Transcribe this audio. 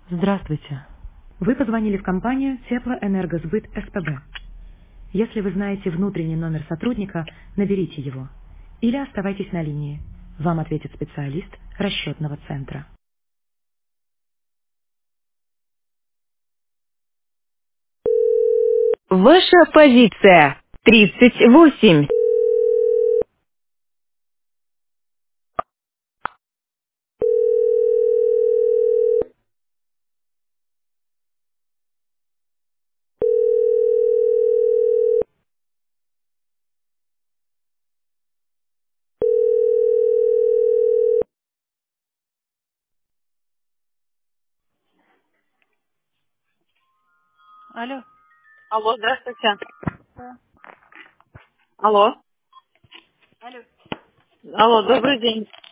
Здравствуйте. Вы позвонили в компанию Теплоэнергосбыт СПБ. Если вы знаете внутренний номер сотрудника, наберите его. Или оставайтесь на линии. Вам ответит специалист расчетного центра. Ваша позиция 38. Алло. Алло, здравствуйте. Алло. Алло. Алло, добрый день.